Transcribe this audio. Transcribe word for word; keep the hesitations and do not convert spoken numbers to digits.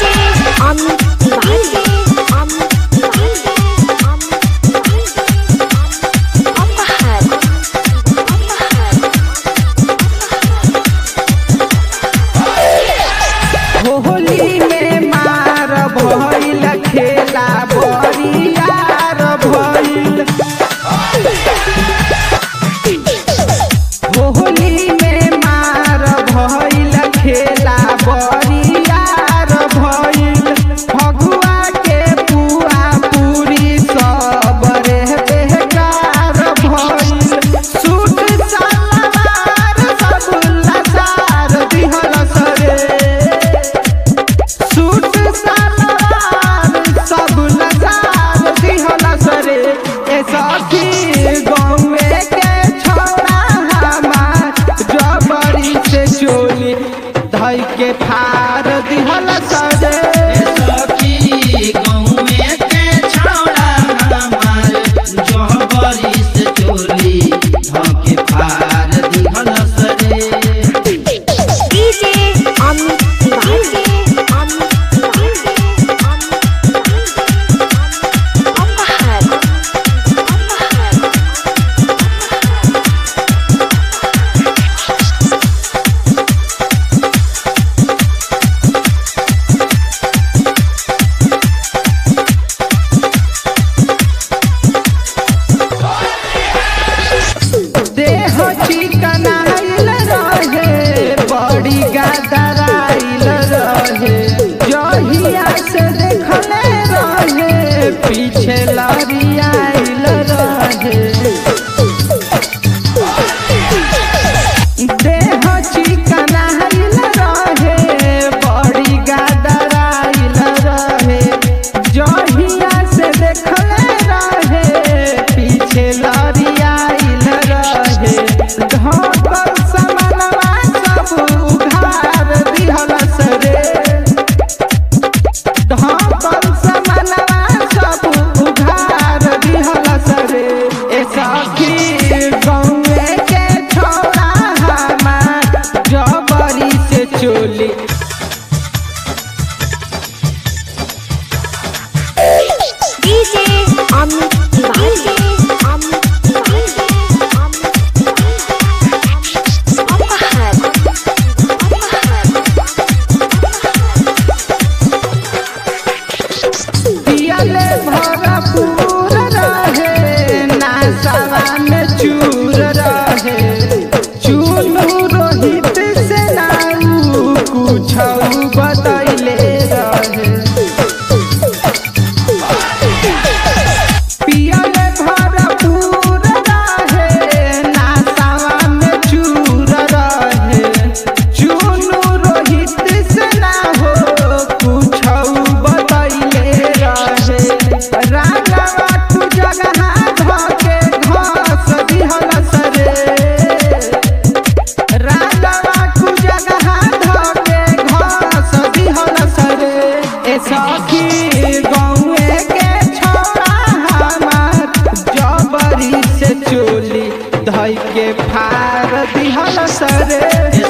DJ Amit Tiwari Amit Tiwari Amit Tiwari अपहर अपहर होली में मार भइल खेला बरियार भइल होली में मार भइल खेला बरियार भइल फगुआ के पुआ पूरी सब रे बेकार भइल सूट सलवार सब लसार दिहल सरे सूट सलवार सब लसार दिहल सरे ए सखी गौवे के छोड़ा हमार जबरी से चोली धई के फार दिहल सरे सखी गौवे के छौड़ा हमार जबरी से चोली धके फार दिहल सरे डीजे अमित तिवारी अमित तिवारी अमित तिवारी अपहर देह चिकनाइल रहे बड़ी गदराइल रहे जहिया से देखले रहे पीछे लड़ियाइल रहे देह चिकनाइल रहे बड़ी गदराइल रहे जहिया से देखले रहे पीछे लड़ियाइल रहे ढोकल समनवा सब उघार दिहल सरे ढोकल समनवा सब उघार दिहल सरे ए सखी गौवे के छोड़ा हमार जबरी से चोली डीजे अमित तिवारी अमित तिवारी अमित तिवारी अपहर पियले भरपूर रहे नासवा में चूर रहे चुनू रोहित से नाऊ कुछ बतैले रहे पियले भरपूर रहे नासवा में चूर रहे चुनू रोहित से ना हो कुछ बतैले रहे रागवा तू जगह धके घास दिहल सरे रागवा तू जगह धके घास दिहल सरे ए सखी गौवे के छोड़ा हमार जबरी से चोली धई के फार दिहल सरे